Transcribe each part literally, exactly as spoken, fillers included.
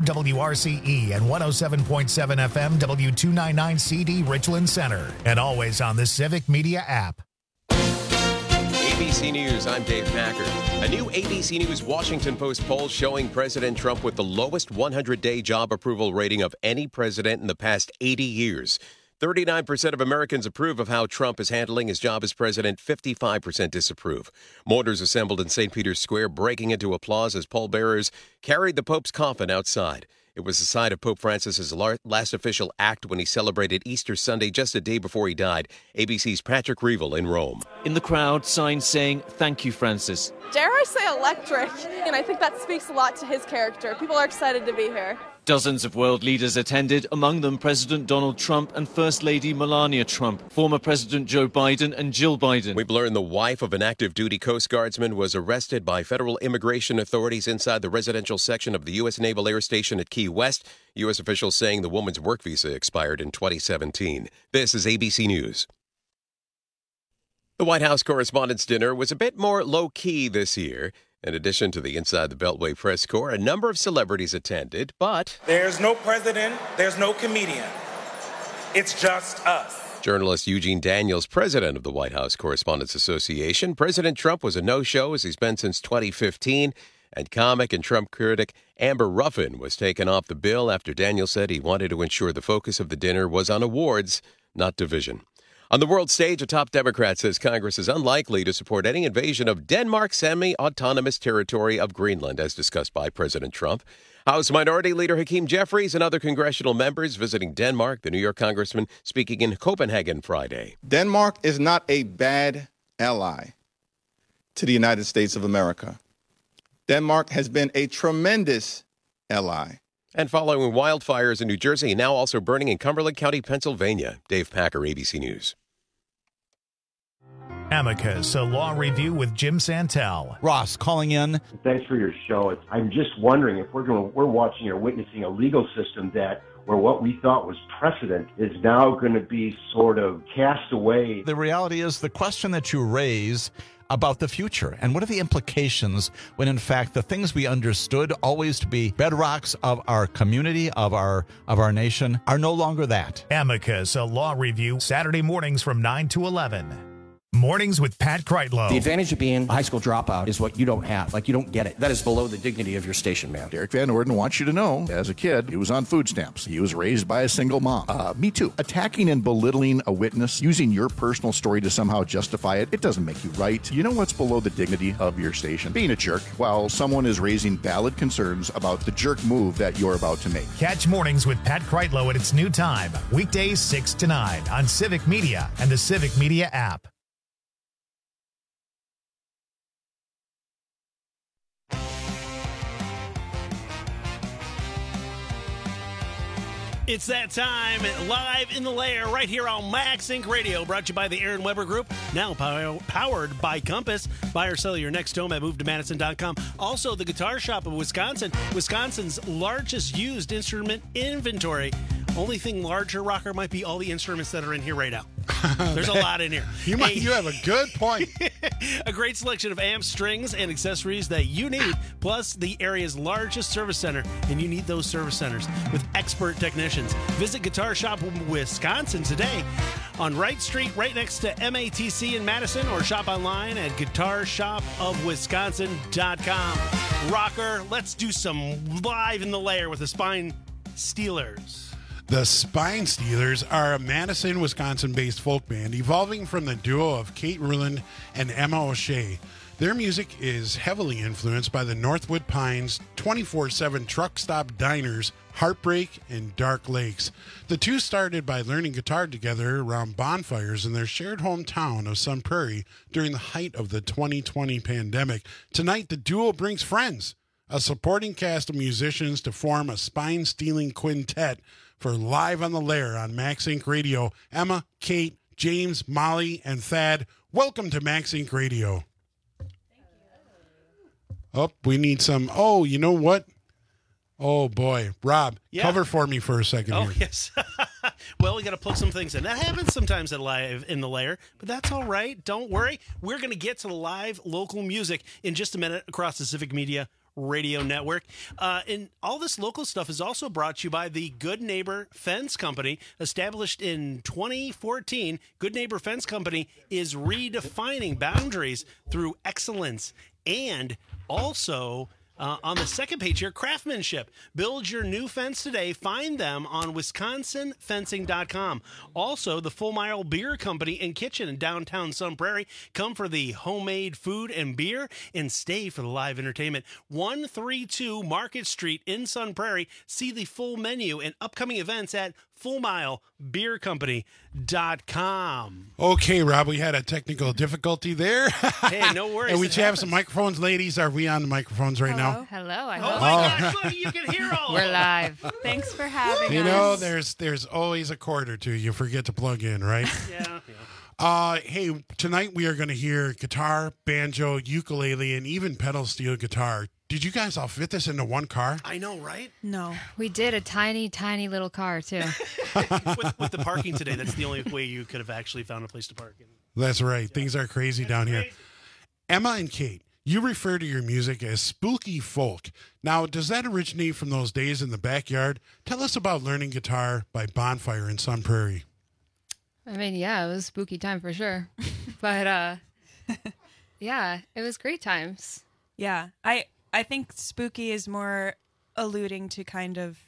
W R C E and one oh seven point seven F M W two ninety-nine C D Richland Center. And always on the Civic Media app. A B C News, I'm Dave Packer. A new A B C News Washington Post poll showing President Trump with the lowest hundred-day job approval rating of any president in the past eighty years. thirty-nine percent of Americans approve of how Trump is handling his job as president. fifty-five percent disapprove. Mourners assembled in Saint Peter's Square, breaking into applause as pallbearers carried the Pope's coffin outside. It was the site of Pope Francis's last official act when he celebrated Easter Sunday just a day before he died. A B C's Patrick Reevell in Rome. In the crowd, signs saying, "Thank you, Francis." Dare I say electric? And I think that speaks a lot to his character. People are excited to be here. Dozens of world leaders attended, among them President Donald Trump and First Lady Melania Trump, former President Joe Biden and Jill Biden. We've learned the wife of an active duty Coast Guardsman was arrested by federal immigration authorities inside the residential section of the U S Naval Air Station at Key West. U S officials saying the woman's work visa expired in twenty seventeen. This is A B C News. The White House Correspondents' Dinner was a bit more low-key this year. In addition to the Inside the Beltway press corps, a number of celebrities attended, but... There's no president, there's no comedian. It's just us. Journalist Eugene Daniels, president of the White House Correspondents Association. President Trump was a no-show, as he's been since twenty fifteen, and comic and Trump critic Amber Ruffin was taken off the bill after Daniels said he wanted to ensure the focus of the dinner was on awards, not division. On the world stage, a top Democrat says Congress is unlikely to support any invasion of Denmark's semi-autonomous territory of Greenland, as discussed by President Trump. House Minority Leader Hakeem Jeffries and other congressional members visiting Denmark. The New York congressman speaking in Copenhagen Friday. Denmark is not a bad ally to the United States of America. Denmark has been a tremendous ally. And following wildfires in New Jersey, now also burning in Cumberland County, Pennsylvania. Dave Packer, A B C News. Amicus, a law review with Jim Santel. Ross calling in. Thanks for your show. It's, I'm just wondering if we're going, we're watching or witnessing a legal system that where what we thought was precedent is now going to be sort of cast away. The reality is the question that you raise about the future and what are the implications when in fact the things we understood always to be bedrocks of our community, of our of our nation, are no longer that. Amicus, a law review, Saturday mornings from nine to eleven. Mornings with Pat Kreitlow. The advantage of being a high school dropout is what you don't have. Like, you don't get it. That is below the dignity of your station, man. Derek Van Orden wants you to know, as a kid, he was on food stamps. He was raised by a single mom. Uh, me too. Attacking and belittling a witness, using your personal story to somehow justify it, it doesn't make you right. You know what's below the dignity of your station? Being a jerk while someone is raising valid concerns about the jerk move that you're about to make. Catch Mornings with Pat Kreitlow at its new time, weekdays six to nine on Civic Media and the Civic Media app. It's that time, live in the lair, right here on Max Inc Radio, brought to you by the Aaron Weber Group, now pow- powered by Compass. Buy or sell your next home at move to madison dot com. Also, the Guitar Shop of Wisconsin, Wisconsin's largest used instrument inventory. Only thing larger, Rocker, might be all the instruments that are in here right now. There's a lot in here. You might, you have a good point. A great selection of amps, strings, and accessories that you need, plus the area's largest service center, and you need those service centers with expert technicians. Visit Guitar Shop Wisconsin today on Wright Street, right next to M A T C in Madison, or shop online at guitar shop of wisconsin dot com. Rocker, let's do some live in the lair with the Spine Stealers. The Spine Stealers are a Madison, Wisconsin-based folk band evolving from the duo of Kate Ruland and Emma O'Shea. Their music is heavily influenced by the Northwood Pines, twenty-four seven truck stop diners, Heartbreak, and Dark Lakes. The two started by learning guitar together around bonfires in their shared hometown of Sun Prairie during the height of the twenty twenty pandemic. Tonight, the duo brings friends, a supporting cast of musicians, to form a spine-stealing quintet for Live on the Lair on Max Inc Radio. Emma, Kate, James, Molly, and Thad, welcome to Max Inc Radio. Thank you. Oh, we need some. Oh, you know what? Oh, boy. Rob, yeah. Cover for me for a second oh, here. Yes. Well, we got to plug some things in. That happens sometimes at Live in the Lair, but that's all right. Don't worry. We're going to get to the live local music in just a minute across the Civic Media Radio Network. Uh, and all this local stuff is also brought to you by the Good Neighbor Fence Company. Established in twenty fourteen, Good Neighbor Fence Company is redefining boundaries through excellence and also... Uh, on the second page here, craftsmanship. Build your new fence today. Find them on wisconsin fencing dot com. Also, the Full Mile Beer Company and Kitchen in downtown Sun Prairie. Come for the homemade food and beer and stay for the live entertainment. one thirty-two Market Street in Sun Prairie. See the full menu and upcoming events at full mile beer company dot com. Okay, Rob, we had a technical difficulty there. Hey, no worries. And we It have happens. some microphones. Ladies, are we on the microphones right now? Hello, I Oh hope. my Oh. gosh, look, you can hear all We're of it. live. Thanks for having You us. know, there's there's always a chord or two you forget to plug in, right? Yeah, yeah. Uh, hey, tonight we are going to hear guitar, banjo, ukulele, and even pedal steel guitar. Did you guys all fit this into one car? I know, right? No. We did a tiny, tiny little car, too. with, with the parking today, that's the only way you could have actually found a place to park. That's right. Things are crazy down here. Emma and Kate, you refer to your music as spooky folk. Now, does that originate from those days in the backyard? Tell us about learning guitar by Bonfire in Sun Prairie. I mean, yeah, it was spooky time for sure. But, uh, yeah, it was great times. Yeah. I I think spooky is more alluding to kind of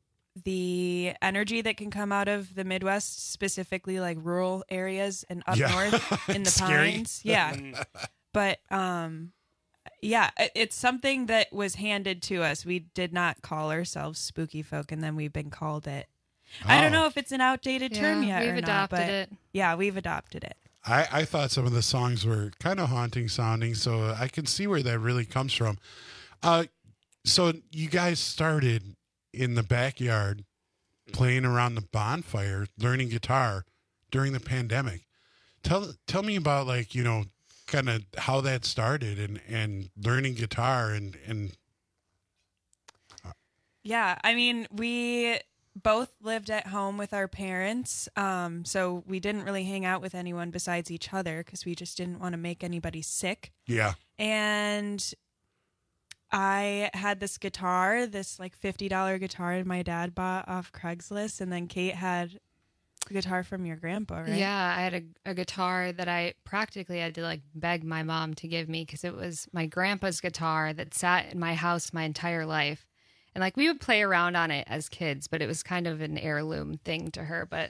the energy that can come out of the Midwest, specifically like rural areas and up Yeah. north in the Scary. pines. Yeah. But um yeah, it- it's something that was handed to us. We did not call ourselves spooky folk, and then we've been called it. I don't Oh. know if it's an outdated term Yeah, yet we've or adopted not, but it. yeah, we've adopted it. I, I thought some of the songs were kind of haunting sounding, so I can see where that really comes from. Uh, so you guys started in the backyard playing around the bonfire, learning guitar during the pandemic. Tell tell me about, like, you know, kind of how that started and, and learning guitar and, and Yeah, I mean, we both lived at home with our parents, um, so we didn't really hang out with anyone besides each other because we just didn't want to make anybody sick. yeah. And I had this guitar, this like fifty dollars guitar my dad bought off Craigslist, and then Kate had a guitar from your grandpa, right? Yeah, I had a, a guitar that I practically had to like beg my mom to give me because it was my grandpa's guitar that sat in my house my entire life. And like we would play around on it as kids, but it was kind of an heirloom thing to her. But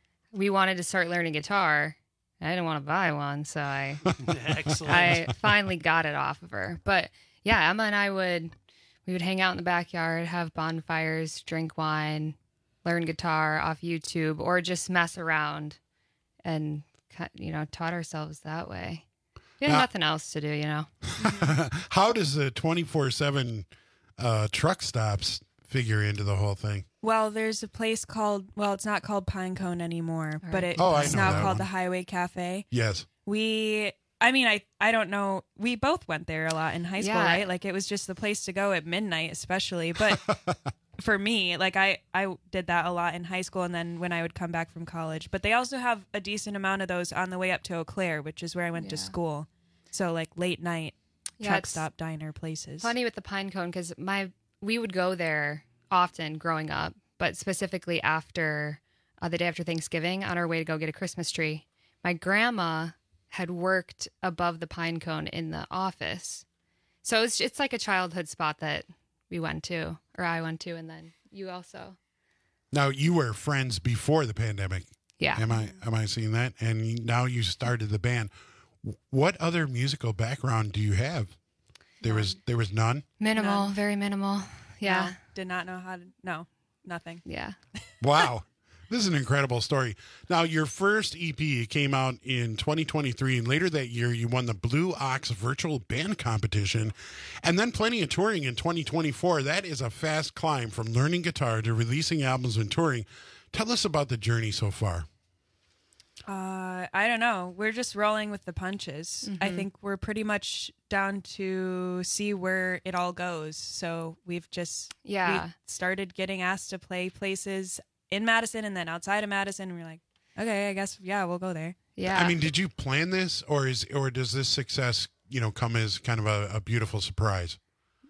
we wanted to start learning guitar. I didn't want to buy one, so I Excellent. I finally got it off of her. But yeah, Emma and I would we would hang out in the backyard, have bonfires, drink wine, learn guitar off YouTube, or just mess around and, you know, taught ourselves that way. We had Now- nothing else to do, you know. How does the twenty-four seven uh, truck stops figure into the whole thing? Well, there's a place called, well, it's not called Pinecone anymore, but it, Oh, I it's know now that called one. the Highway Cafe. Yes. We, I mean, I, I don't know. We both went there a lot in high school, Yeah. right? Like it was just the place to go at midnight, especially. But for me, like I, I did that a lot in high school, and then when I would come back from college. But they also have a decent amount of those on the way up to Eau Claire, which is where I went to Yeah. school. So like late night Yeah, truck it's stop diner places. Funny with the pine cone because my we would go there often growing up, but specifically after uh, the day after Thanksgiving on our way to go get a Christmas tree. My grandma had worked above the pine cone in the office, so it's it's like a childhood spot that we went to, or I went to, and then you also. Now, you were friends before the pandemic. Yeah. Am I am I seeing that? And you- now you started the band. What other musical background do you have? There was there was none. Minimal, None. very minimal. Yeah. No, did not know how to. No, nothing. Yeah. Wow. This is an incredible story. Now, your first E P came out in twenty twenty-three, and later that year, you won the Blue Ox Virtual Band Competition, and then plenty of touring in twenty twenty-four. That is a fast climb from learning guitar to releasing albums and touring. Tell us about the journey so far. Uh, I don't know. We're just rolling with the punches. I Mhm. think we're pretty much down to see where it all goes. So we've just Yeah. we started getting asked to play places in Madison and then outside of Madison. And we're like, okay, I guess yeah, we'll go there. Yeah. I mean, did you plan this, or is or does this success, you know, come as kind of a, a beautiful surprise?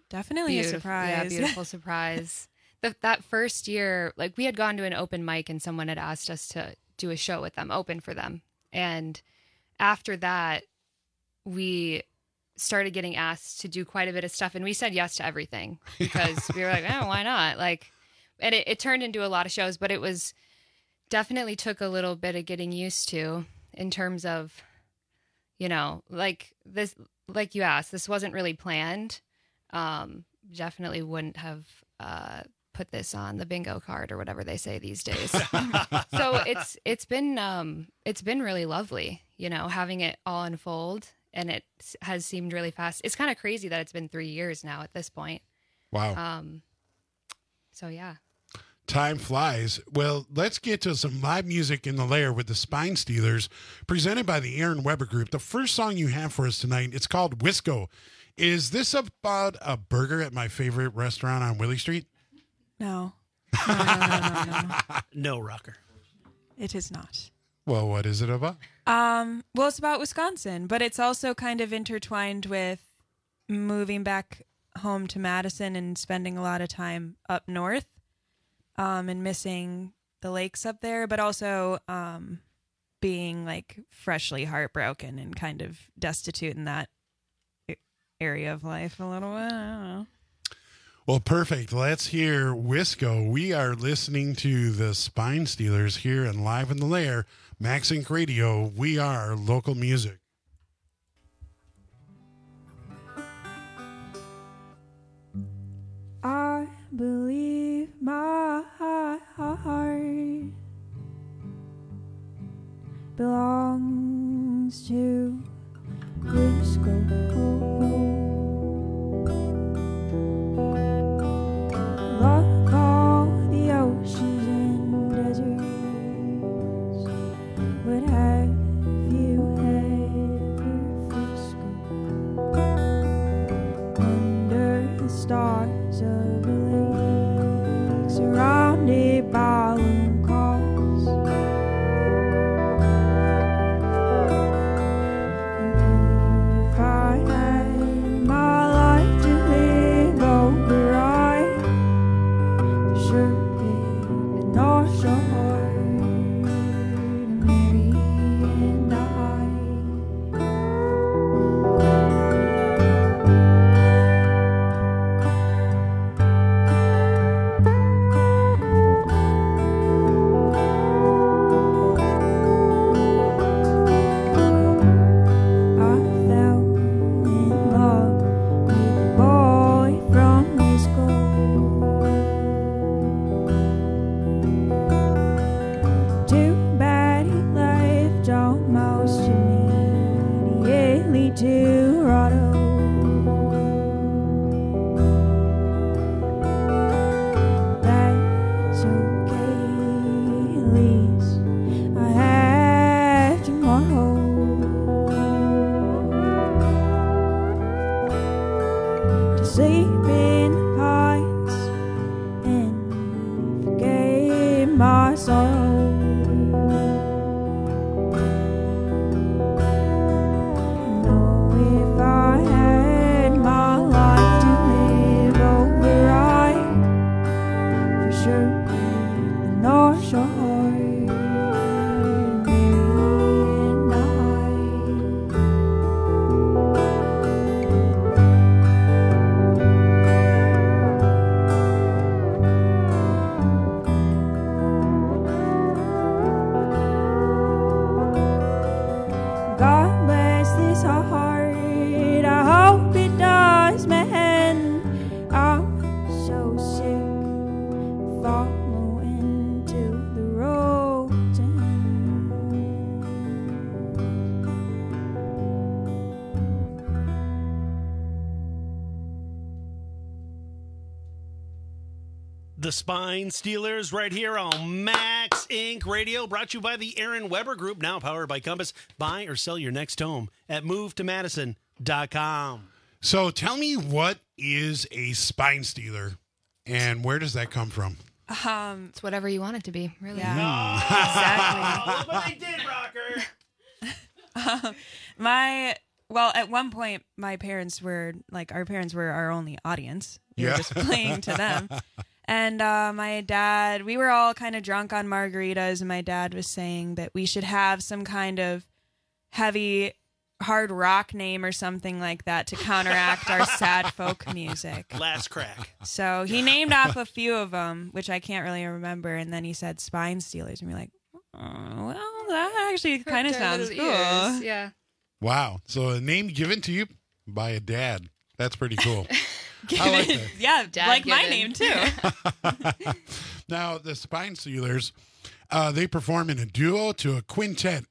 Definitely a Beautif- surprise. Yeah, beautiful surprise. The, that first year, like we had gone to an open mic and someone had asked us to do a show with them, open for them. And after that, we started getting asked to do quite a bit of stuff. And we said yes to everything because we were like, oh, why not? Like, and it, it turned into a lot of shows, but it was definitely took a little bit of getting used to in terms of, you know, like this, like you asked, this wasn't really planned. Um, definitely wouldn't have, uh, put this on the bingo card or whatever they say these days. So it's it's been um it's been really lovely, you know, having it all unfold, and it has seemed really fast. It's kind of crazy that it's been three years now at this point. Wow. Um so yeah. Time flies. Well, let's get to some live music in the lair with the Spine Stealers, presented by the Aaron Weber Group. The first song you have for us tonight, it's called Wisco. Is this about a burger at my favorite restaurant on Willie Street? No. No, no, no, no, no, no. No, Rocker. It is not. Well, what is it about? Um, well, it's about Wisconsin, but it's also kind of intertwined with moving back home to Madison and spending a lot of time up north, um, and missing the lakes up there, but also um, being like freshly heartbroken and kind of destitute in that area of life a little bit. I don't know. Well, perfect. Let's hear Wisco. We are listening to the Spine Stealers here and Live in the Lair, Max Inc Radio. We are local music. I believe my heart belongs to Wisco. Love all the oceans and deserts, but have you ever Frisco under the stars of a lake, surrounded by lone calls? If I had my life to live over, I sure the North Shore to Mary and I. I fell in love with a boy from Wisco. Too bad he left almost immediately to Rado. That's okay, at least I have tomorrow to sleep in the pines and forget my sorrow. No, if I had my life to live over, I for sure the North Shore, Mary and I. God bless this heart, I hope it does, man. I'm so sick of following to the road's end. The Spine Stealers right here on Max Inc Radio, brought to you by the Aaron Weber Group, now powered by Compass. Buy or sell your next home at move to madison dot com. So tell me, what is a Spine Stealer and where does that come from? Um, It's whatever you want it to be, really. Yeah. Exactly. Look what they did, Rocker. Um, my Well, at one point, my parents were like, our parents were our only audience. We Yeah. were just playing to them. And uh, my dad, we were all kind of drunk on margaritas, and my dad was saying that we should have some kind of heavy, hard rock name or something like that to counteract our sad folk music. Last Crack. So he named off a few of them, which I can't really remember, and then he said Spine Stealers, and we're like, oh, well, that actually kind of sounds cool. Ears. Yeah. Wow. So a name given to you by a dad. That's pretty cool. Given, I like that. yeah, Dad like my given. name too. Now, the Spine Stealers, uh, they perform in a duo to a quintet.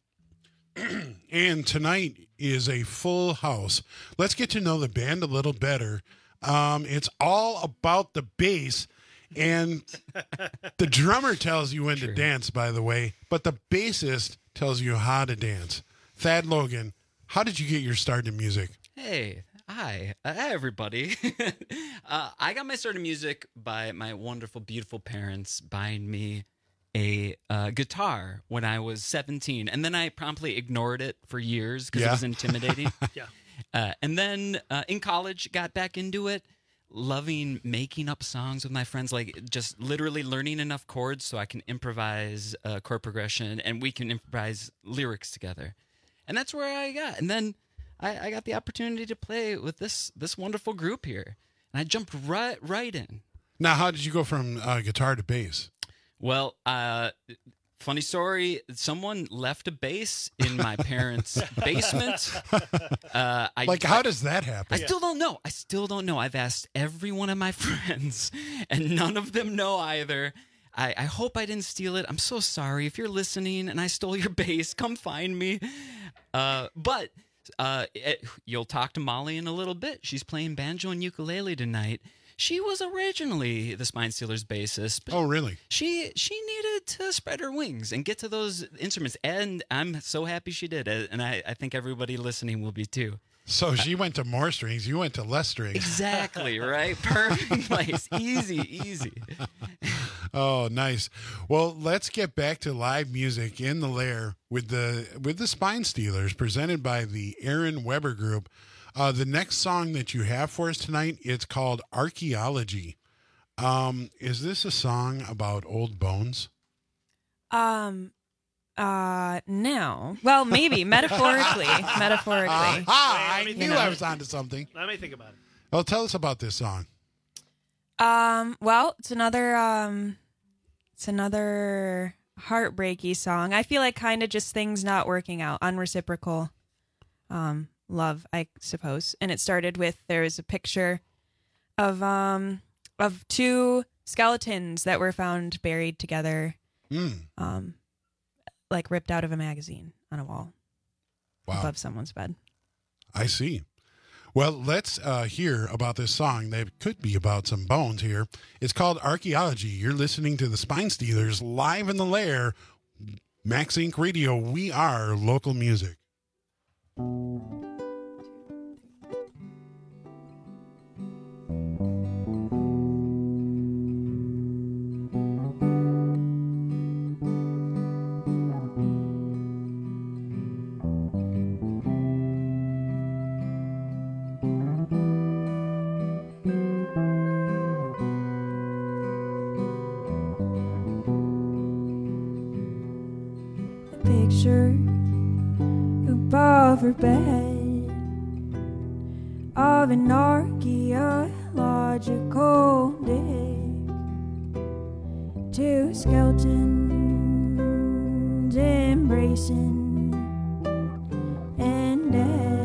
And tonight is a full house. Let's get to know the band a little better. Um, it's all about the bass. And the drummer tells you when to dance, by the way, but the bassist tells you how to dance. Thad Logan, how did you get your start in music? Hey, hi, uh, hi everybody. uh, I got my start in music by my wonderful, beautiful parents buying me a uh, guitar when I was seventeen, and then I promptly ignored it for years because Yeah. it was intimidating. Yeah. Uh, and then uh, in college, got back into it, loving making up songs with my friends, like just literally learning enough chords so I can improvise uh, chord progression, and we can improvise lyrics together. And that's where I got. And then I, I got the opportunity to play with this this wonderful group here, and I jumped right right in. Now, how did you go from uh, guitar to bass? Well, uh, funny story. Someone left a bass in my parents' basement. Uh, I, Like, how does that happen? I still don't know. I still don't know. I've asked every one of my friends, and none of them know either. I, I hope I didn't steal it. I'm so sorry. If you're listening and I stole your bass, come find me. Uh, but uh, it, you'll talk to Molly in a little bit. She's playing banjo and ukulele tonight. She was originally the Spine Stealers bassist. But Oh, really? She she needed to spread her wings and get to those instruments, and I'm so happy she did. And I, I think everybody listening will be too. So she went to more strings. You went to less strings. Exactly, right? Perfect place. Easy, easy. Oh, nice. Well, let's get back to live music in the Lair with the with the Spine Stealers, presented by the Aaron Weber Group. Uh, the next song that you have for us tonight, it's called Archaeology. Um, is this a song about old bones? Um, uh, no. Well, maybe metaphorically. metaphorically. Ah, I Wait, let me knew think I about was it. onto something. Let me think about it. Well, tell us about this song. Um, well, it's another um it's another heartbreaky song. I feel like kind of just things not working out, unreciprocal um love, I suppose. And it started with there was a picture of um of two skeletons that were found buried together. Mm. Um like ripped out of a magazine on a wall. Wow. Above someone's bed. I see. Well, let's uh, hear about this song that could be about some bones here. It's called Archaeology. You're listening to the Spine Stealers live in the Lair. Max Inc Radio, we are local music. Picture above her bed of an archaeological dig. Two skeletons embracing and dead.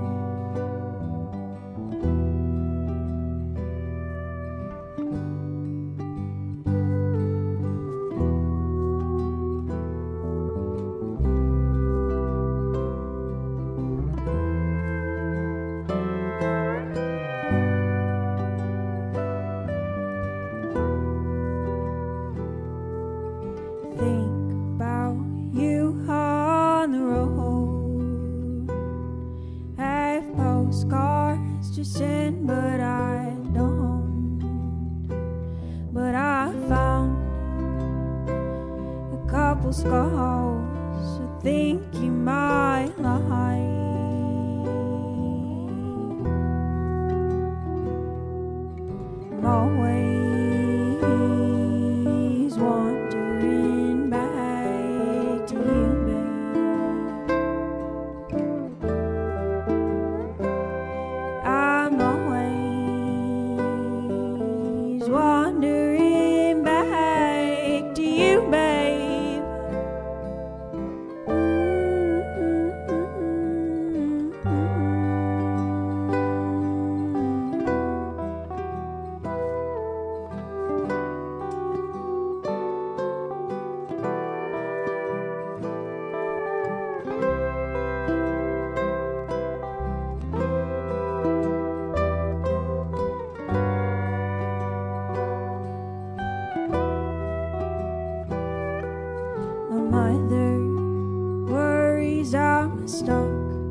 Think about you on the road. I have postcards to send, but I don't. But I found a couple scars I think you might like. stuck.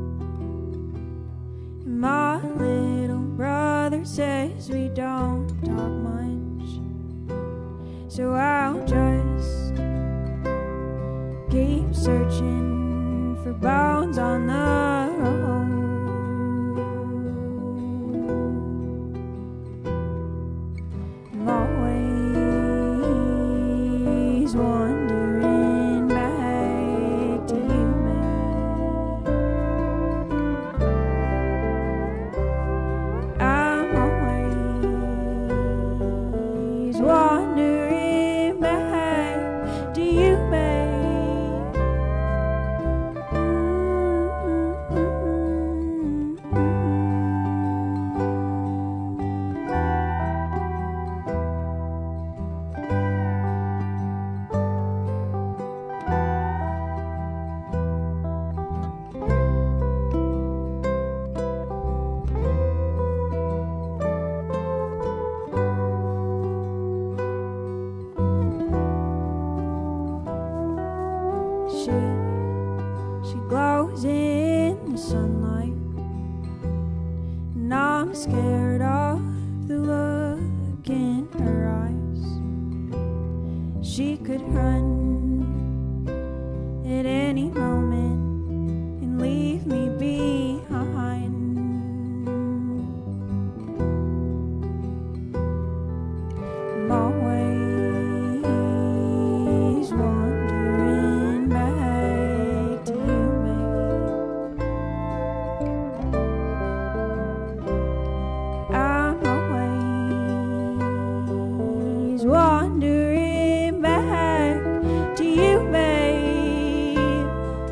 My little brother says we don't talk much, so I'll just keep searching for bones on the road. I'm always wandering back to you, man. I'm always wandering back to you, babe. She, she glows in the sunlight, and I'm scared of the look in her eyes. She could run at any moment and leave me behind. I'm always wandering back to you, babe. I'm always wandering back to you, babe.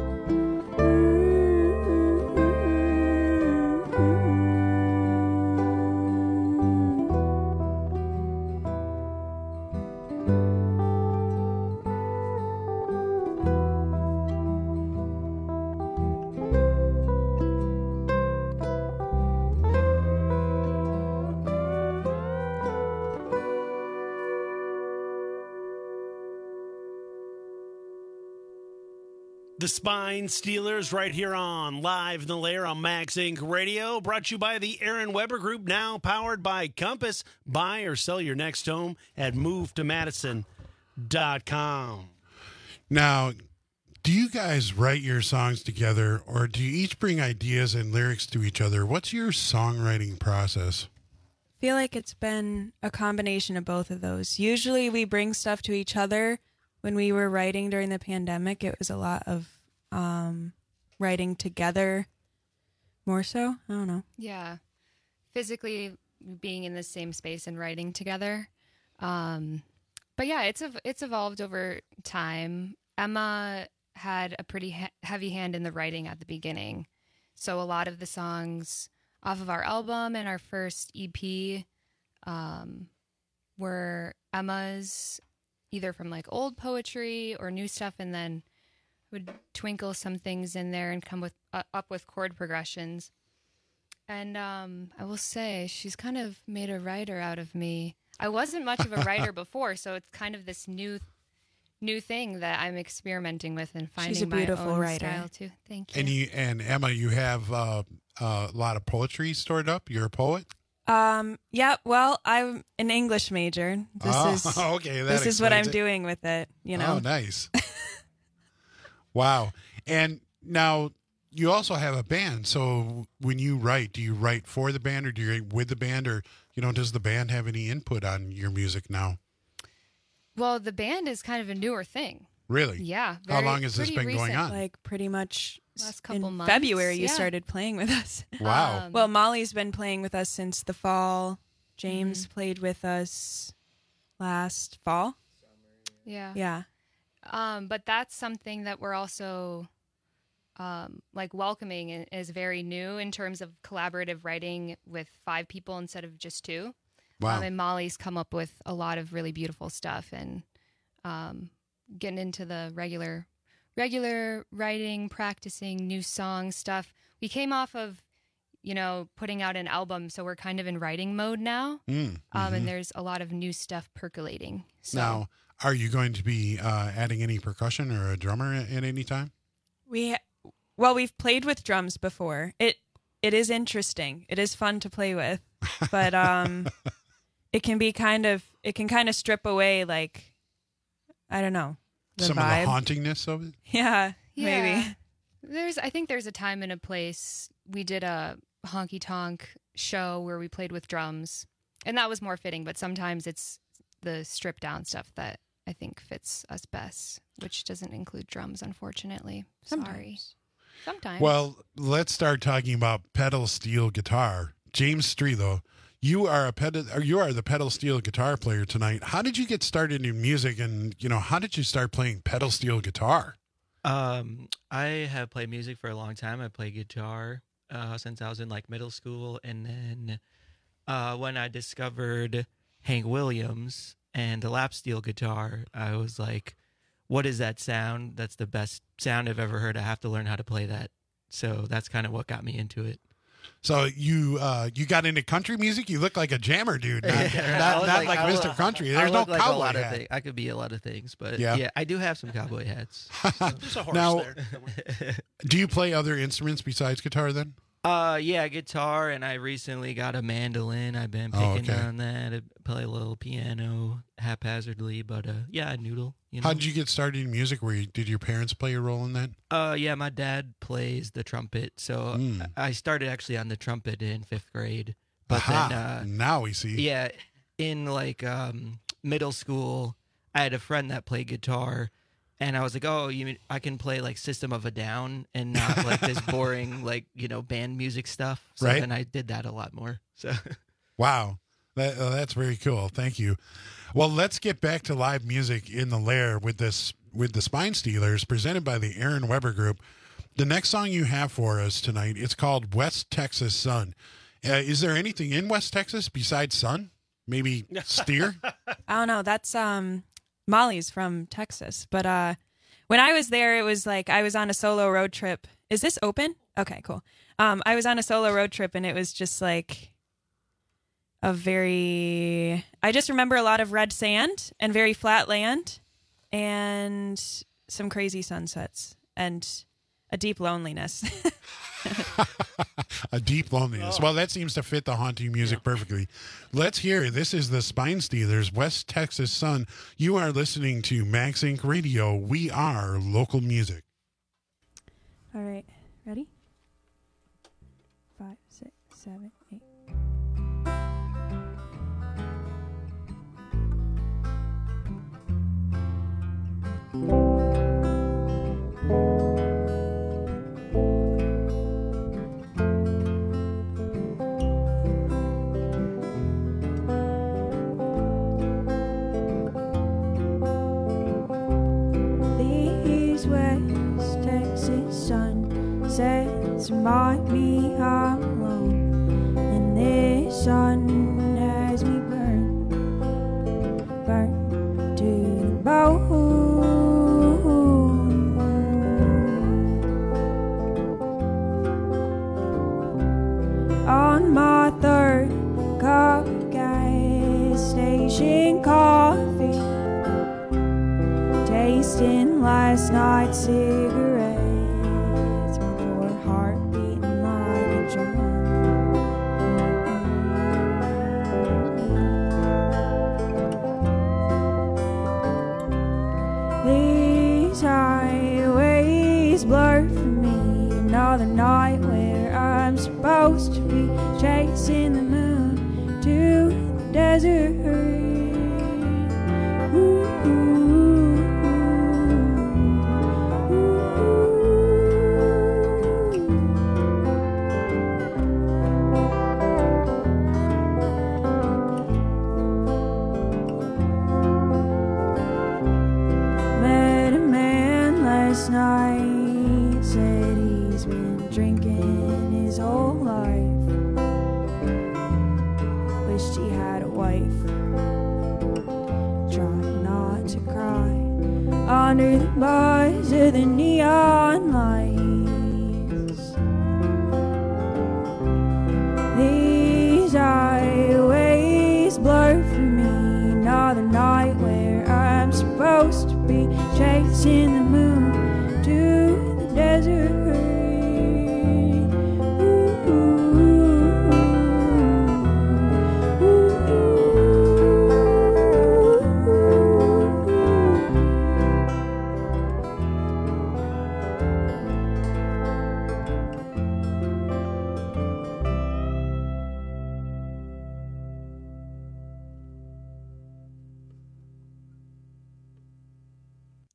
The Spine Stealers right here on Live in the Lair on Max Incorporated. Radio, brought to you by the Aaron Weber Group, now powered by Compass. Buy or sell your next home at move to madison dot com. Now, do you guys write your songs together, or do you each bring ideas and lyrics to each other? What's your songwriting process? I feel like it's been a combination of both of those. Usually we bring stuff to each other. When we were writing during the pandemic, it was a lot of um, writing together more so. I don't know. Yeah. Physically being in the same space and writing together. Um, but yeah, it's ev- it's evolved over time. Emma had a pretty he- heavy hand in the writing at the beginning. So a lot of the songs off of our album and our first E P um, were Emma's, either from like old poetry or new stuff, and then would twinkle some things in there and come with uh, up with chord progressions. And um, I will say she's kind of made a writer out of me. I wasn't much of a writer before, so it's kind of this new new thing that I'm experimenting with and finding She's a beautiful my own writer. style too. Thank you. And you and Emma, you have uh, a lot of poetry stored up. You're a poet. Um. Yeah. Well, I'm an English major. This Oh, is okay, that This is what I'm explains it. doing with it. You know. Oh, nice. Wow. And now you also have a band. So when you write, do you write for the band, or do you write with the band, or you know, does the band have any input on your music now? Well, the band is kind of a newer thing. Really? Yeah. How very- long has this pretty been going recent. on? Like pretty much Last couple in months, February, you yeah. started playing with us. Wow. Um, Well, Molly's been playing with us since the fall. James Mm-hmm. played with us last fall. Yeah. Yeah. Um, but that's something that we're also um, like welcoming and is very new in terms of collaborative writing with five people instead of just two. Wow. Um, and Molly's come up with a lot of really beautiful stuff, and um, getting into the regular, regular writing, practicing new song stuff. We came off of, you know, putting out an album, so we're kind of in writing mode now. Mm, um, mhm. and there's a lot of new stuff percolating. So. Now, are you going to be uh, adding any percussion or a drummer at, at any time? We Well, we've played with drums before. It it is interesting. It is fun to play with, but um, it can be kind of it can kind of strip away, like, I don't know, the some vibe. of the hauntingness of it. Yeah, Yeah. maybe. There's, I think there's a time and a place. We did a honky tonk show where we played with drums, and that was more fitting. But sometimes it's the stripped down stuff that I think fits us best, which doesn't include drums, unfortunately. Sorry. Sometimes. Sometimes. Well, let's start talking about pedal steel guitar. James Strelo, you are a pedal, or you are the pedal steel guitar player tonight. How did you get started in music, and you know, how did you start playing pedal steel guitar? Um, I have played music for a long time. I played guitar uh, since I was in like middle school, and then uh, when I discovered Hank Williams and the lap steel guitar, I was like, what is that sound? That's the best sound I've ever heard. I have to learn how to play that. So that's kind of what got me into it. So you uh, you got into country music. You look like a jammer dude, not, I not, look not like, I Mister look- Country. I There's no look like a cowboy lot of hat. thi- I could be a lot of things, but Yeah. yeah, I do have some cowboy hats. There's a horse Now- there. Do you play other instruments besides guitar then? Uh, yeah, guitar, and I recently got a mandolin. I've been Oh, picking okay. on that. I play a little piano haphazardly, but uh, yeah, I noodle. You know? How did you get started in music? Were you, did your parents play a role in that? Uh, yeah, my dad plays the trumpet, so Mm. I started actually on the trumpet in fifth grade. But Aha, then, uh, now we see. yeah, in like um middle school, I had a friend that played guitar. And I was like, oh, you mean I can play like System of a Down and not like this boring, like, you know, band music stuff. So Right. then I did that a lot more. So Wow. That, uh, that's very cool. Thank you. Well, let's get back to live music in the Lair with this with the Spine Stealers, presented by the Aaron Weber Group. The next song you have for us tonight, it's called West Texas Sun. Uh, is there anything in West Texas besides sun? Maybe steer? I don't know. That's um Molly's from Texas, but uh, when I was there, it was like I was on a solo road trip. Is this open? Okay, cool. Um, I was on a solo road trip, and it was just like a very. I just remember a lot of red sand and very flat land, and some crazy sunsets and a deep loneliness. A deep loneliness. Well, that seems to fit the haunting music perfectly. Let's hear it. This is the Spine Stealers, West Texas Sun. You are listening to Max Incorporated. Radio. We are local music. All right, ready? Five, six, seven, eight. These West Texas sunsets remind me I'm alone, and this sun has me burned, burned to the bone. On my third cup of gas station coffee, tasting last night's cigarettes, my poor heart beating like a drum. These highways blur for me, another night where I'm supposed to be chasing the moon to the desert. Met a man last night, said he's been drinking his whole life. Wished he had a wife. Tried not to cry under the bars of the neon lights. These highways blur for me, another night where I'm supposed to be chasing the moon to the desert.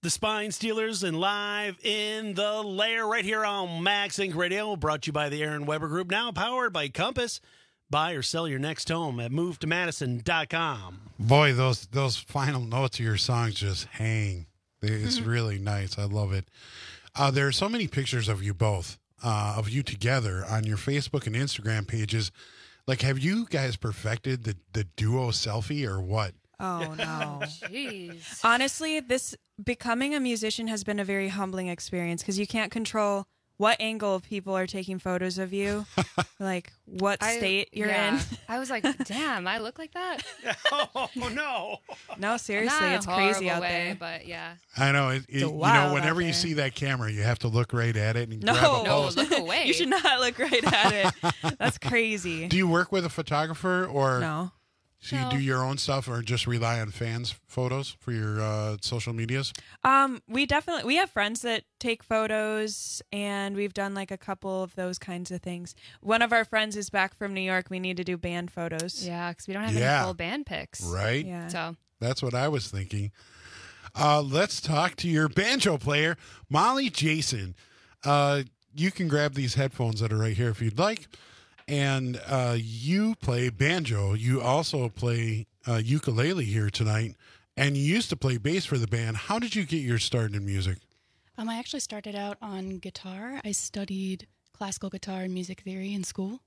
the Spine Stealers and live in the lair right here on Max Inc Radio, brought to you by the Aaron Weber Group, now powered by Compass. Buy or sell your next home at move to madison dot com. Boy, those those final notes of your songs just hang. It's really nice. I love it. Uh, there are so many pictures of you both, uh, of you together on your Facebook and Instagram pages. Like, have you guys perfected the, the duo selfie or what? Oh, no. Jeez. Honestly, this becoming a musician has been a very humbling experience because you can't control what angle people are taking photos of you, like what I- state you're yeah. in. I was like, damn, I look like that? Oh, no. No, seriously, Not in a it's crazy horrible out way, there. But yeah. I know. It, it, It's you wild know, whenever out you there. see that camera, you have to look right at it and grab a No, pose. look away. You should not look right at it. That's crazy. Do you work with a photographer or No. so you No. do your own stuff or just rely on fans' photos for your uh, social medias? Um, we definitely we have friends that take photos, and we've done like a couple of those kinds of things. One of our friends is back from New York. We need to do band photos. Yeah, because we don't have Yeah. any full band pics. Right? Yeah. So That's what I was thinking. Uh, let's talk to your banjo player, Molly Jason. Uh, you can grab these headphones that are right here if you'd like. And uh, you play banjo. You also play uh, ukulele here tonight. And you used to play bass for the band. How did you get your start in music? Um, I actually started out on guitar. I studied classical guitar and music theory in school.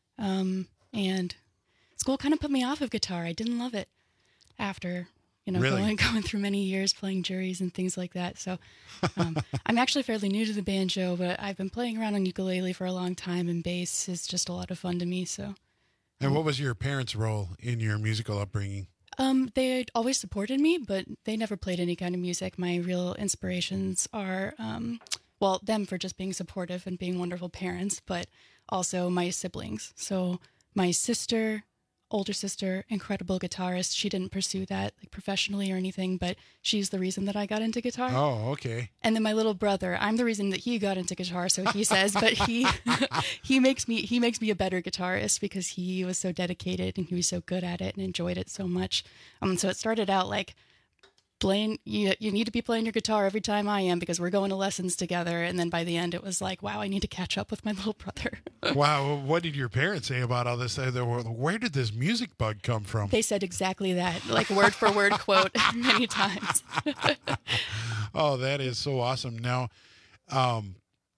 Um, and school kind of put me off of guitar. I didn't love it after, you know, Really? going, going through many years playing juries and things like that. So um, I'm actually fairly new to the banjo, but I've been playing around on ukulele for a long time, and bass is just a lot of fun to me. So And what was your parents' role in your musical upbringing? Um, they always supported me, but they never played any kind of music. My real inspirations are, um, well, them for just being supportive and being wonderful parents, but also my siblings. So my sister, older sister, incredible guitarist. She didn't pursue that like professionally or anything, but she's the reason that I got into guitar. Oh, okay. And then my little brother, I'm the reason that he got into guitar, so he says, but he he makes me he makes me a better guitarist because he was so dedicated and he was so good at it and enjoyed it so much. Um, so it started out like playing. You you need to be playing your guitar every time I am because we're going to lessons together. And then by the end, it was like, wow, I need to catch up with my little brother. Wow. What did your parents say about all this? Uh, they were- Where did this music bug come from? They said exactly that, like word for word quote many times. Oh, that is so awesome. Now, um,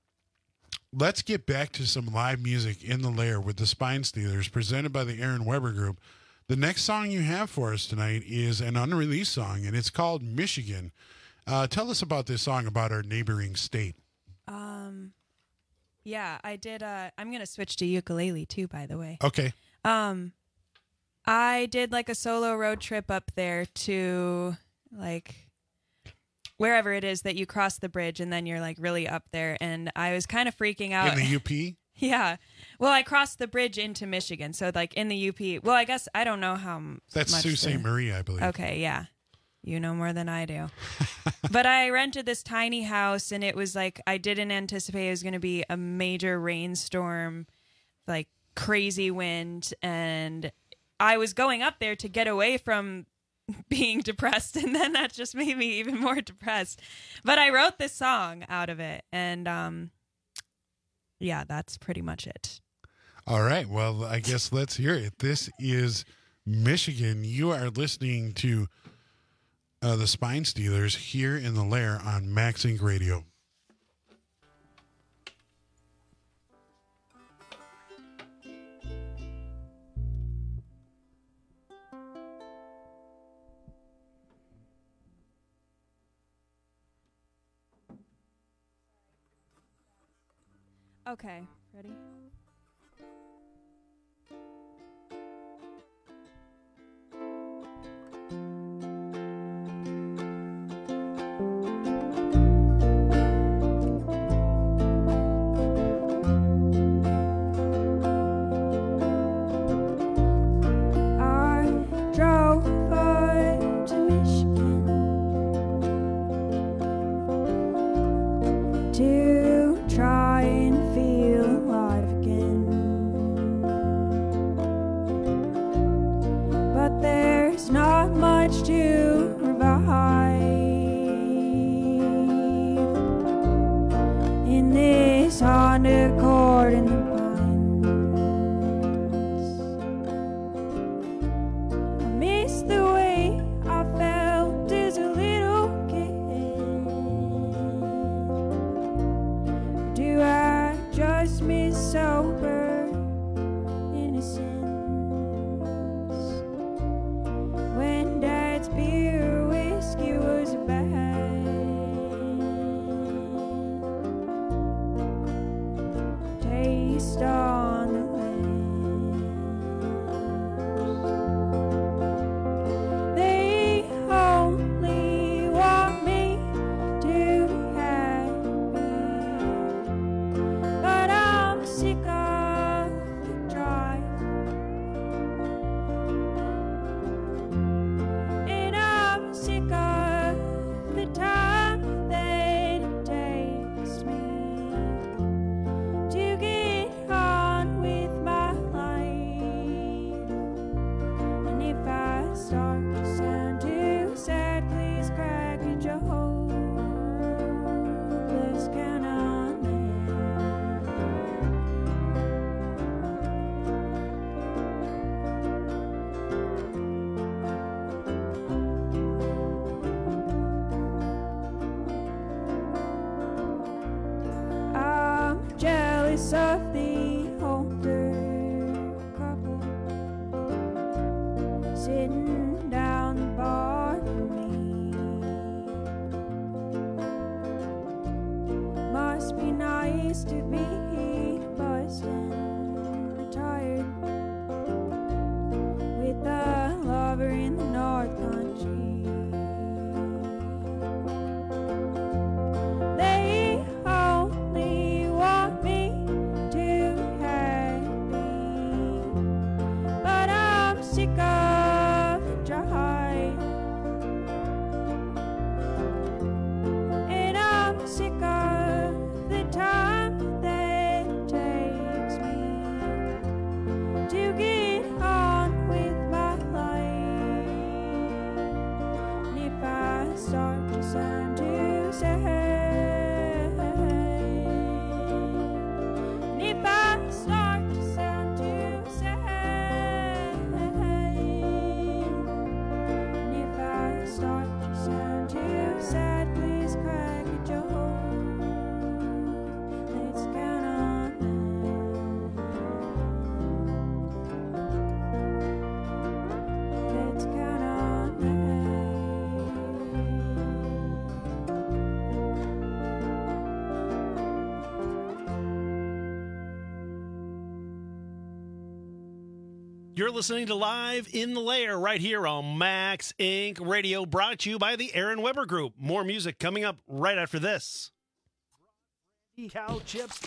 let's get back to some live music in the lair with the Spine Stealers presented by the Aaron Weber Group. The next song you have for us tonight is an unreleased song, and it's called Michigan. Uh, tell us about this song about our neighboring state. Um, yeah, I did. Uh, I'm gonna switch to ukulele too, by the way. Okay. Um, I did like a solo road trip up there to like wherever it is that you cross the bridge and then you're like really up there. And I was kind of freaking out. In the U P? Yeah. Well, I crossed the bridge into Michigan. So like in the U P. Well, I guess I don't know how m- That's much Sault the- Ste. Marie, I believe. Okay, yeah. You know more than I do. But I rented this tiny house, and it was like I didn't anticipate it was going to be a major rainstorm, like crazy wind, and I was going up there to get away from being depressed, and then that just made me even more depressed. But I wrote this song out of it, and um, yeah, that's pretty much it. All right. Well, I guess let's hear it. This is Michigan. You are listening to uh, the Spine Stealers here in the lair on Max Inc Radio. Okay, ready? I drove up to Michigan to try and feel alive again. But there's not much to revive. on the cord in the pines. I miss the way I felt as a little kid. Do I just miss sober innocence? When Dad's beer whiskey was bad, taste on the lips. They only want me to be happy, but I'm sick of the drive. And I'm sick of the time that it takes me to get on with my life. And if I start to sound too sad, please crack a joke. Let's count on me. I'm jealous of the older couple sitting down the bar for me. Must be nice to be buzzed and retired with a lover in the North Country. They only want me to be happy, but I'm sick of the drive. And I'm sick of the time that it takes me to get on with my life. And if I start to sound too sad, and if I start to sound too sad, and if I start to sound too sad, please crack a joke. Let's count on that. Let's count on You're listening to Live in the Lair right here on Max Incorporated. Radio, brought to you by the Aaron Weber Group. More music coming up right after this. Cow chips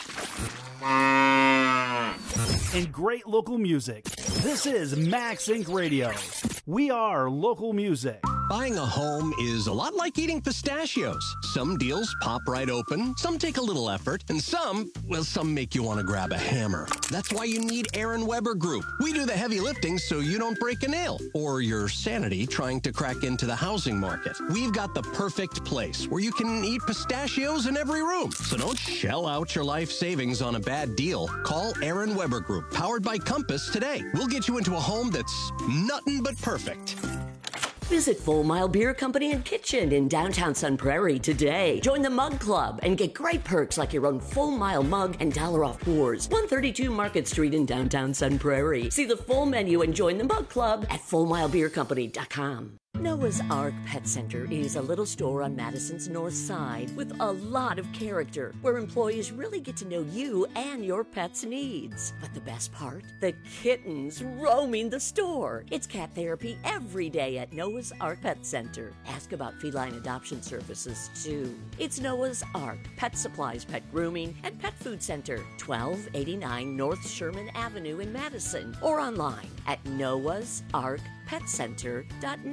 and great local music. This is Max Incorporated Radio. We are local music. Buying a home is a lot like eating pistachios. Some deals pop right open, some take a little effort, and some, well, some make you want to grab a hammer. That's why you need Aaron Weber Group. We do the heavy lifting so you don't break a nail or your sanity trying to crack into the housing market. We've got the perfect place where you can eat pistachios in every room. So don't shell out your life savings on a bad deal. Call Aaron Weber Group, powered by Compass, today. We'll get you into a home that's nothing but perfect. Visit Full Mile Beer Company and Kitchen in downtown Sun Prairie today. Join the Mug Club and get great perks like your own Full Mile mug and dollar off pours. one thirty-two Market Street in downtown Sun Prairie. See the full menu and join the Mug Club at full mile beer company dot com. Noah's Ark Pet Center is a little store on Madison's north side with a lot of character, where employees really get to know you and your pet's needs. But the best part? The kittens roaming the store. It's cat therapy every day at Noah's Ark Pet Center. Ask about feline adoption services, too. It's Noah's Ark Pet Supplies, Pet Grooming, and Pet Food Center, twelve eighty-nine North Sherman Avenue in Madison, or online at noahs ark pet center dot net.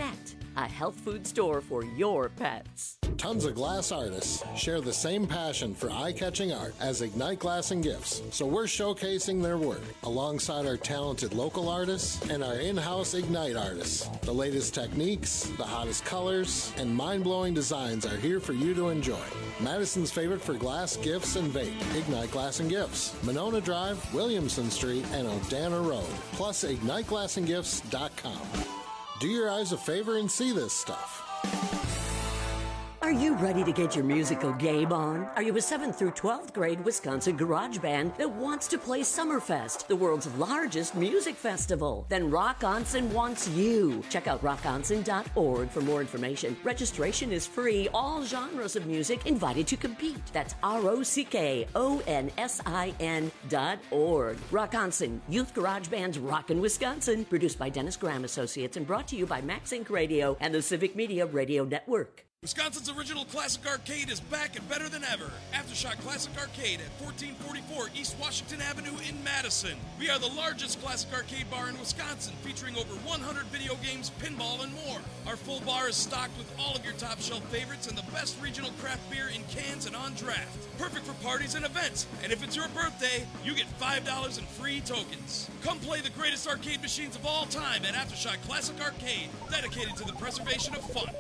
a health food store for your pets. Tons of glass artists share the same passion for eye-catching art as Ignite Glass and Gifts, so we're showcasing their work alongside our talented local artists and our in-house Ignite artists. The latest techniques, the hottest colors, and mind-blowing designs are here for you to enjoy. Madison's favorite for glass, gifts, and vape, Ignite Glass and Gifts, Monona Drive, Williamson Street, and Odana Road, plus ignite glass and gifts dot com. Do your eyes a favor and see this stuff. Are you ready to get your musical game on? Are you a seventh through twelfth grade Wisconsin garage band that wants to play Summerfest, the world's largest music festival? Then Rock Onsen wants you. Check out rock onsen dot org for more information. Registration is free. All genres of music invited to compete. That's R O C K O N S I N dot org. Rock Onsen, Youth Garage Band's Rockin' Wisconsin. Produced by Dennis Graham Associates and brought to you by Max Inc Radio and the Civic Media Radio Network. Wisconsin's original classic arcade is back and better than ever. Aftershock Classic Arcade at fourteen forty-four East Washington Avenue in Madison. We are the largest classic arcade bar in Wisconsin, featuring over one hundred video games, pinball, and more. Our full bar is stocked with all of your top shelf favorites and the best regional craft beer in cans and on draft. Perfect for parties and events. And if it's your birthday, you get five dollars in free tokens. Come play the greatest arcade machines of all time at Aftershock Classic Arcade, dedicated to the preservation of fun.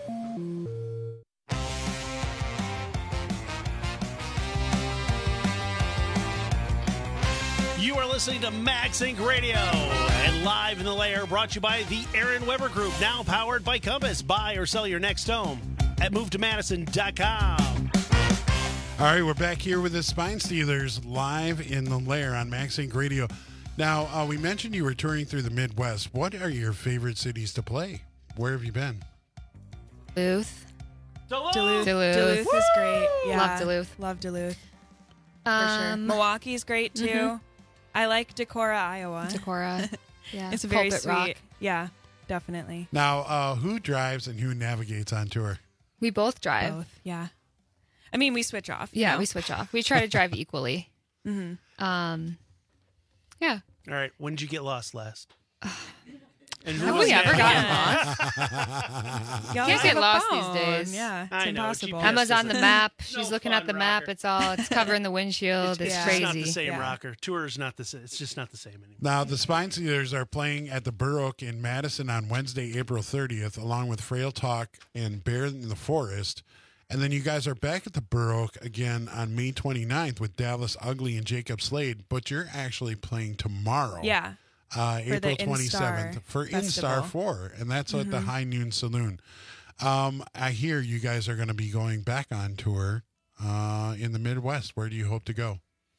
You are listening to Max Inc Radio and Live in the Lair, brought to you by the Aaron Weber Group, now powered by Compass. Buy or sell your next home at move to madison dot com. All right, we're back here with the Spine Stealers live in the Lair on Max Inc Radio. Now, uh, we mentioned you were touring through the Midwest. What are your favorite cities to play? Where have you been? Duluth. Duluth. Duluth. Duluth is great. Yeah. Love Duluth. Love Duluth. For Um, sure. Milwaukee's great too. Mhm. I like Decorah, Iowa. Decorah. Yeah. It's very Pulpit sweet. Rock. Yeah, definitely. Now, uh, who drives and who navigates on tour? We both drive. Both, yeah. I mean, we switch off. you Yeah, know? we switch off. We try to drive equally. Mm-hmm. Um, yeah. All right, when did you get lost last? And who Have was we ever that? gotten Y'all Can't have get a lost phone. these days. Yeah, it's I know, impossible. G P S Emma's on the doesn't- map. No She's looking at fun, the map. rocker. It's all. It's covering the windshield. It's, It's crazy. not the same, Yeah. rocker. Tour is not the same. It's just not the same anymore. Now, the Spine Stealers are playing at the Burr Oak in Madison on Wednesday, April thirtieth, along with Frail Talk and Bear in the Forest. And then you guys are back at the Burr Oak again on May twenty-ninth with Dallas Ugly and Jacob Slade, but you're actually playing tomorrow. Yeah. Uh, For the April twenty-seventh Instar for Festival. Instar four, and that's at the Mhm. High Noon Saloon. Um, I hear you guys are going to be going back on tour uh, in the Midwest. Where do you hope to go?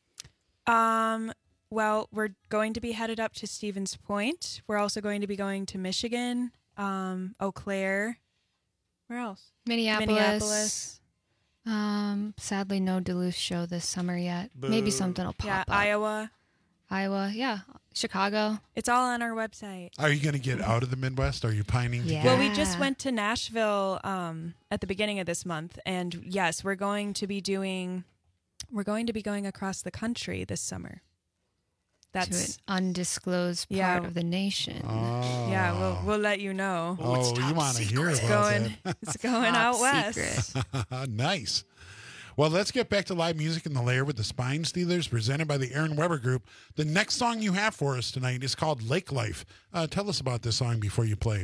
Um. Well, we're going to be headed up to Stevens Point. We're also going to be going to Michigan, um, Eau Claire. Where else? Minneapolis. Minneapolis. Um, sadly, no Duluth show this summer yet. Maybe Boo. something will pop Yeah, up. Iowa. Iowa, yeah. Chicago. It's all on our website. Are you going to get out of the Midwest? Are you pining to Yeah. get Well, we just went to Nashville um, at the beginning of this month, and yes, we're going to be doing. We're going to be going across the country this summer. That's to an undisclosed part Yeah. of the nation. Oh. yeah. We'll we'll let you know. Oh, you want to hear It's about going. that? It's going Top out west. secret. Nice. Well, let's get back to live music in the Lair with the Spine Stealers, presented by the Aaron Weber Group. The next song you have for us tonight is called Lake Life. Uh, tell us about this song before you play.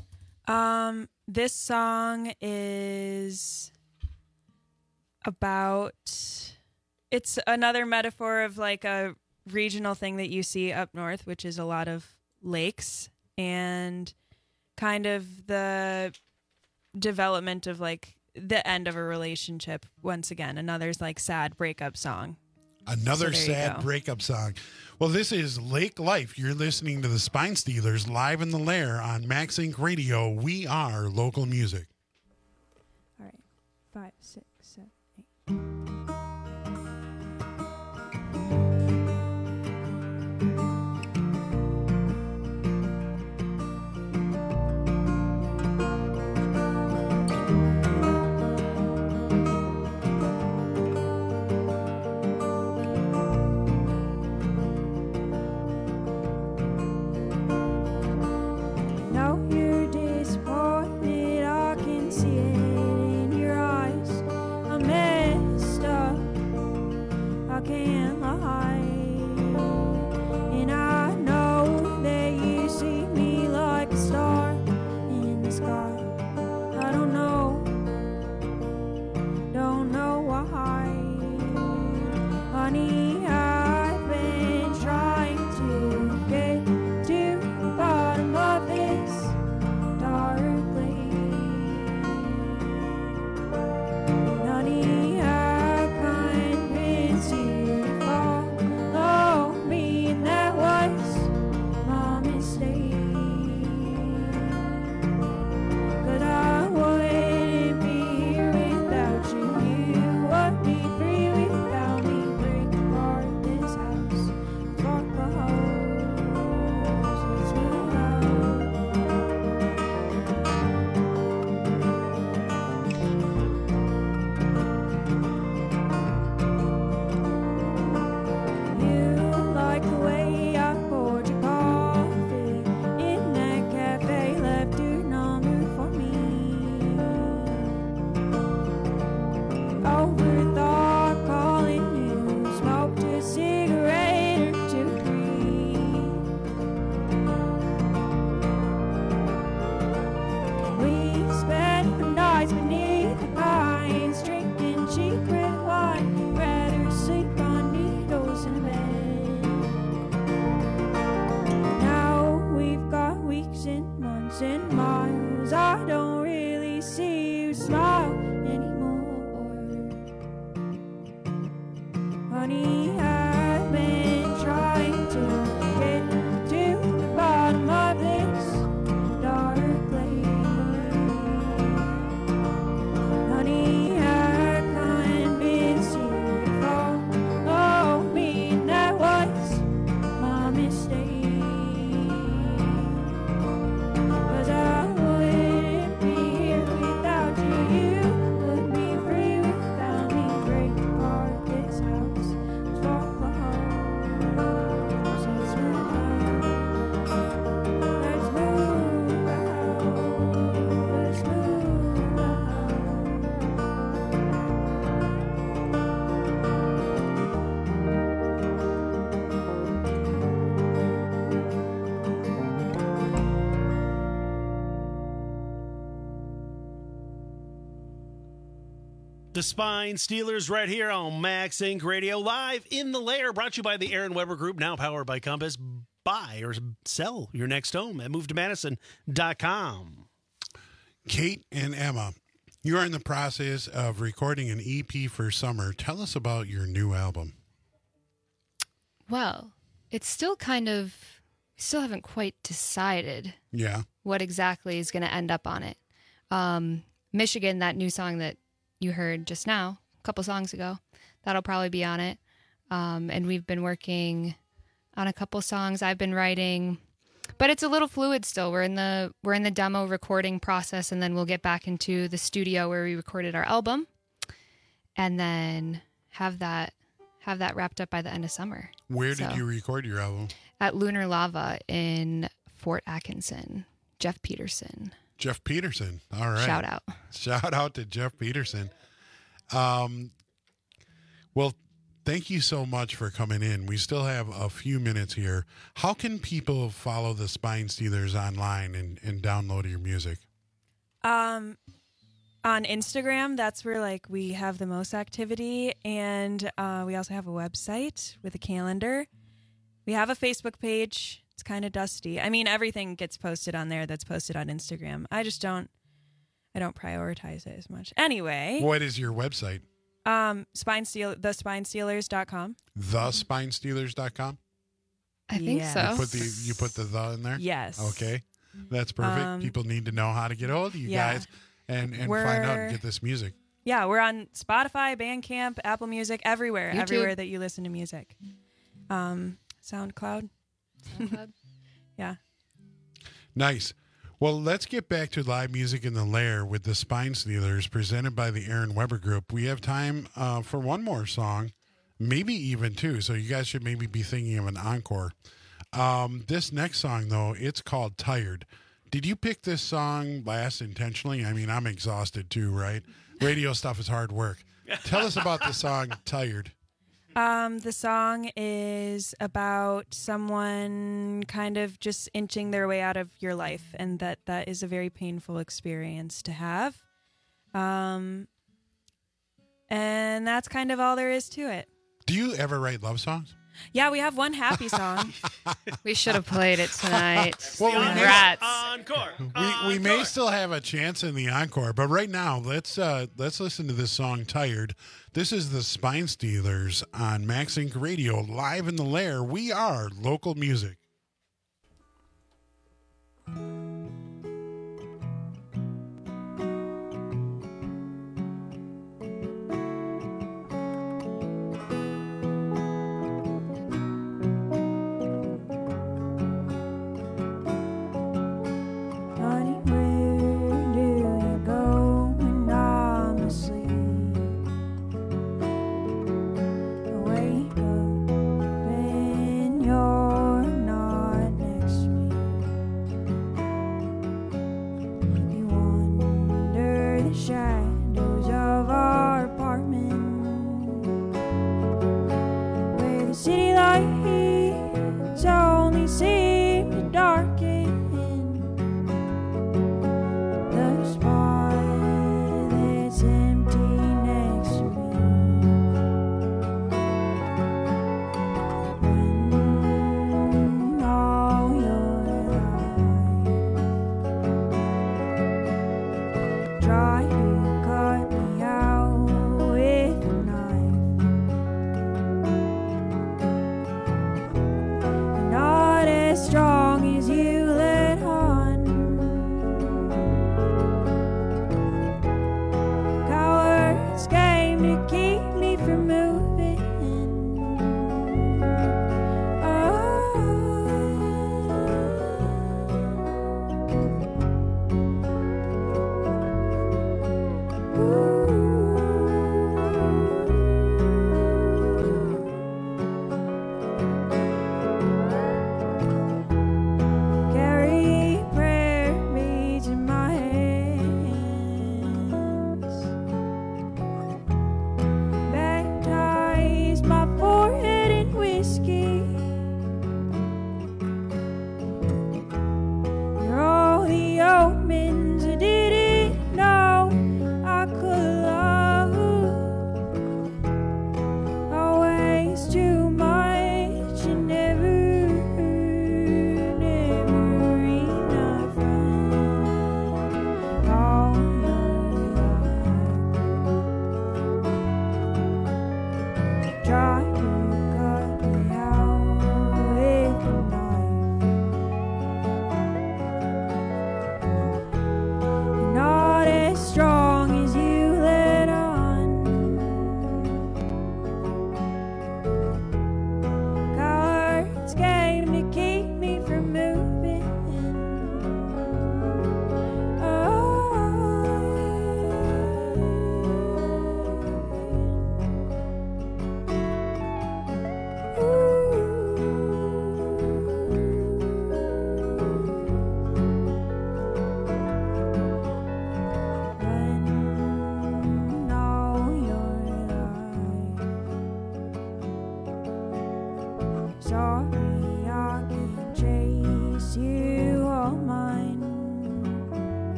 Um, this song is about. It's another metaphor of like a regional thing that you see up north, which is a lot of lakes and kind of the development of like the end of a relationship. Once again, another's like sad breakup song. Another So there you sad go. breakup song. Well, this is Lake Life. You're listening to the Spine Stealers live in the Lair on Max Inc Radio. We are local music. All right, five, six, seven, eight. Now you're disappointed Honey, I've been trying to get to the bottom of this dark place. Honey, I convinced you to follow me, and that was my mistake. 'Cause I wouldn't be here without you. You would be free without me. Break apart this house, fall apart. So let's move out. Let's move out. Let's move out. The Spine Stealers right here on Max Inc Radio, live in the lair, brought to you by the Aaron Weber Group, now powered by Compass. Buy or sell your next home at move to madison dot com. Kate and Emma, you are in the process of recording an E P for summer. Tell us about your new album. Well, it's still kind of, we still haven't quite decided Yeah. what exactly is going to end up on it. Um, Michigan, that new song that you heard just now, a couple songs ago, that'll probably be on it. Um, and we've been working on a couple songs I've been writing, but it's a little fluid still. We're in the we're in the demo recording process, and then we'll get back into the studio where we recorded our album, and then have that have that wrapped up by the end of summer. Where So, did you record your album? At Lunar Lava in Fort Atkinson. Jeff Peterson. Jeff Peterson. All right. Shout out. Shout out to Jeff Peterson. Um, well, thank you so much for coming in. We still have a few minutes here. How can people follow the Spine Stealers online and, and download your music? Um, on Instagram, that's where like we have the most activity, and uh, we also have a website with a calendar. We have a Facebook page. It's kind of dusty. I mean, everything gets posted on there that's posted on Instagram. I just don't, I don't prioritize it as much. Anyway. What is your website? Um, Spine Steal, the spine stealers dot com. the spine stealers dot com? I think Yes. so. You put the you put the the in there? Yes. Okay. That's perfect. Um, People need to know how to get hold of you yeah. guys and, and find out and We're- get this music. Yeah, we're on Spotify, Bandcamp, Apple Music, everywhere, YouTube. everywhere that you listen to music. Um, SoundCloud. SoundCloud. Yeah. Nice. Well, let's get back to live music in the lair with the Spine Stealers presented by the Aaron Weber Group. We have time uh, for one more song, maybe even two. So you guys should maybe be thinking of an encore. Um, this next song, though, it's called Tired. Did you pick this song last intentionally? I mean, I'm exhausted too, right? Radio stuff is hard work. Tell us about the song Tired. Um, the song is about someone kind of just inching their way out of your life, and that that is a very painful experience to have. Um, and that's kind of all there is to it. Do you ever write love songs? Yeah, we have one happy song. We should have played it tonight. Well, we may- Congrats. Encore. We, we may still have a chance in the encore, but right now let's uh, let's listen to this song "Tired." This is the Spine Stealers on Max Inc Radio, live in the lair. We are local music. Honey, where do you go when I'm asleep? I wake up and you're not next to me.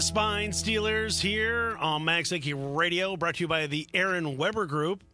the Spine Steelers here on Max Inc Radio, brought to you by the Aaron Weber Group.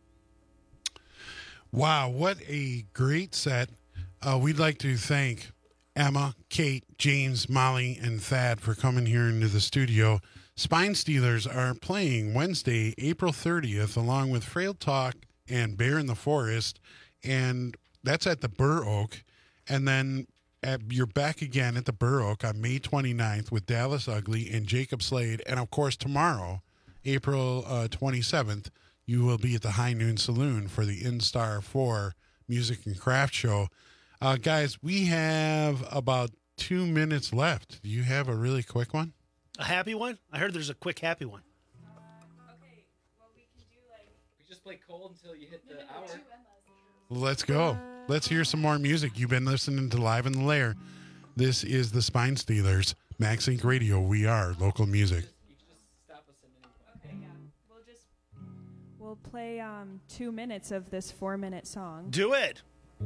Wow, what a great set. Uh, we'd like to thank Emma, Kate, James, Molly, and Thad for coming here into the studio. Spine Steelers are playing Wednesday, April thirtieth, along with Frail Talk and Bear in the Forest, and that's at the Burr Oak. And then at, you're back again at the Burr Oak on May twenty-ninth with Dallas Ugly and Jacob Slade. And, of course, tomorrow, April uh, twenty-seventh, you will be at the High Noon Saloon for the In-Star four Music and Craft Show. Uh, guys, we have about two minutes left. Do you have a really quick one? A happy one? I heard there's a quick happy one. Okay, well, we can do like... We just play cold until you hit the hour. Let's go. Let's hear some more music. You've been listening to Live in the Lair. This is the Spine Steelers. Max Inc Radio. We are local music. Okay, yeah. We'll just... We'll play um, two minutes of this four-minute song. Do it!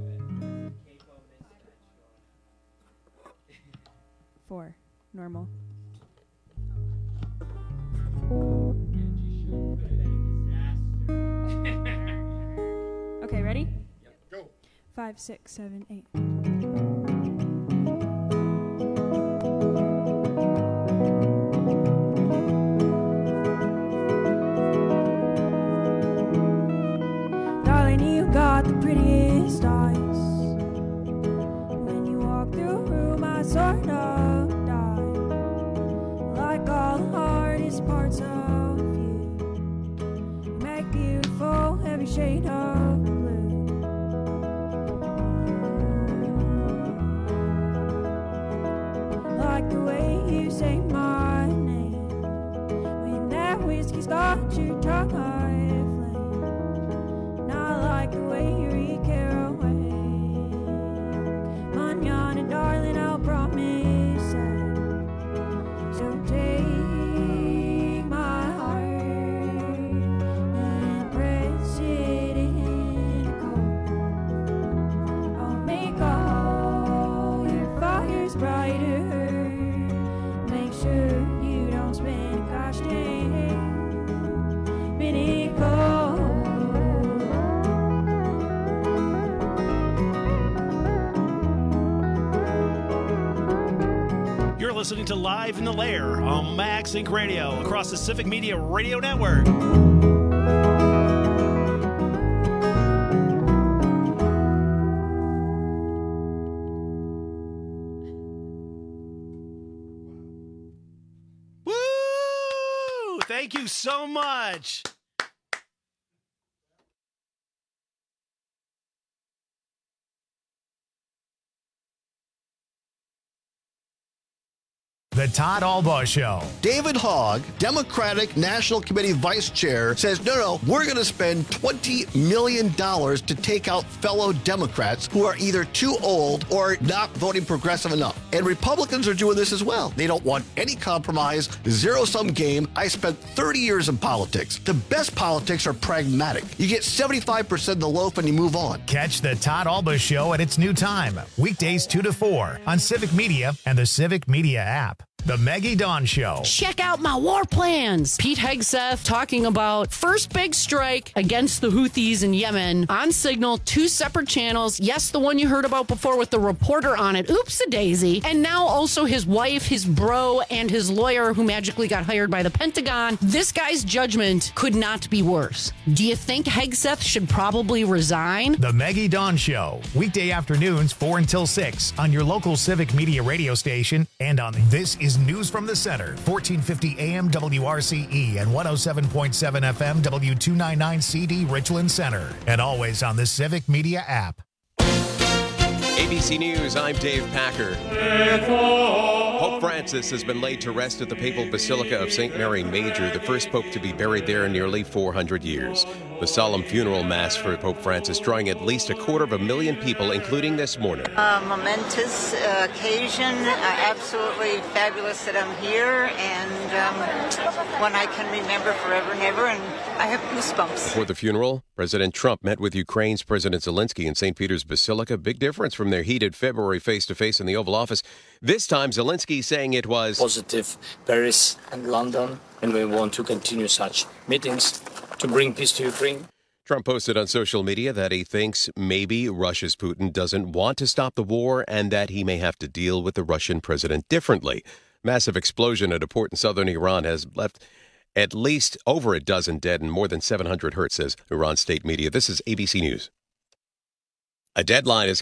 Four. Normal. Okay, ready? Yep. Go. Five, six, seven, eight. Darling, you got the prettiest eyes. When you walk through a room, I sort of die. Like all the hardest parts of you. You make beautiful every shade of blue. Like the way you say my name. When that whiskey's got your tongue, I flame. Not like the way you read caraway. Manana, darling, I'll promise that. So take my heart and press it in the cold. I'll make all your fires brighter. Make sure you don't spend a gosh dang minute cold. You're listening to Live in the Lair on Max Inc Radio across the Civic Media Radio Network. Woo! Thank you so much. The Todd Albaugh Show. David Hogg, Democratic National Committee Vice Chair, says, no, no, we're going to spend twenty million dollars to take out fellow Democrats who are either too old or not voting progressive enough. And Republicans are doing this as well. They don't want any compromise, zero-sum game. I spent thirty years in politics. The best politics are pragmatic. You get seventy-five percent of the loaf and you move on. Catch the Todd Albaugh Show at its new time, weekdays two to four on Civic Media and the Civic Media app. The Maggie Dawn Show. Check out my war plans. Pete Hegseth talking about first big strike against the Houthis in Yemen on Signal, two separate channels. Yes, the one you heard about before with the reporter on it. Oops-a-daisy. And now also his wife, his bro, and his lawyer who magically got hired by the Pentagon. This guy's judgment could not be worse. Do you think Hegseth should probably resign? The Maggie Dawn Show. Weekday afternoons, four until six on your local Civic Media radio station and on This Is News from the Center, fourteen fifty A M W R C E and one oh seven point seven F M W two ninety-nine C D Richland Center, and always on the Civic Media app. A B C News, I'm Dave Packer. Pope Francis has been laid to rest at the Papal Basilica of Saint Mary Major, the first pope to be buried there in nearly four hundred years. The solemn funeral mass for Pope Francis drawing at least a quarter of a million people, including this morning. A momentous uh, occasion, uh, absolutely fabulous that I'm here, and um, one I can remember forever and ever, and I have goosebumps. For the funeral, President Trump met with Ukraine's President Zelensky in Saint Peter's Basilica. Big difference from their heated February face-to-face in the Oval Office. This time, Zelensky saying it was positive, Paris and London, and we want to continue such meetings to bring peace to Ukraine. Trump posted on social media that he thinks maybe Russia's Putin doesn't want to stop the war and that he may have to deal with the Russian president differently. Massive explosion at a port in southern Iran has left at least over a dozen dead and more than seven hundred hurt, says Iran state media. This is A B C News. A deadline is